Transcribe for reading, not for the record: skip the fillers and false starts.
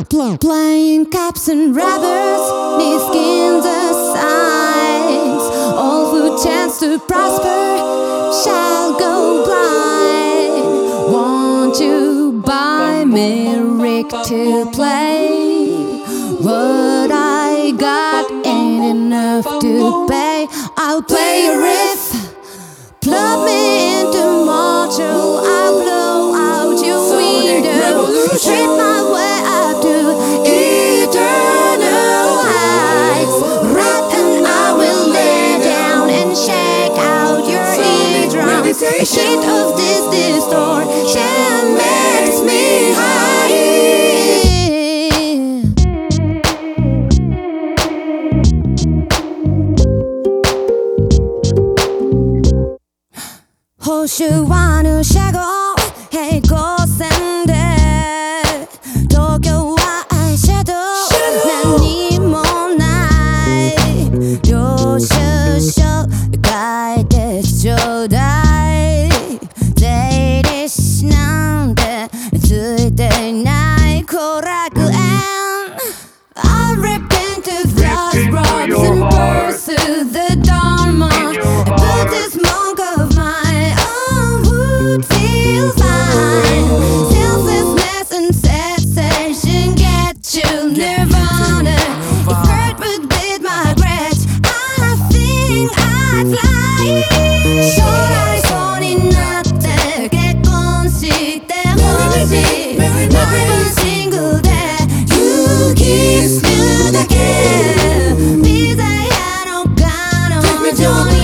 Playing cops and robbers, these skins are signs. All who chance to prosper shall go blind. Won't you buy me a rig to play? What I got ain't enough to pay. I'll play a riff, plug me into module. I'll blow out your window, trip my way up to eternal heights. Rap and I will lay down and shake out your eardrums. The shit of this distortion makes me high. 호수와는 shago hey 고센데 도쿄와 eyeshadow 난이 못나이 요쇼쇼 가이드 조다이 데이리시 난데 그대 나의 코라그엔 I repent of lost robs and pursue the dharma. But this monk of mine would feel fine. Selflessness and cessation get you nirvana. If earth would beat my breath, I think I'd fly. 소라의 손이 났대 깨끗이 때문이지 넓은 친구들 You kiss me again 비자야 너 가는 종이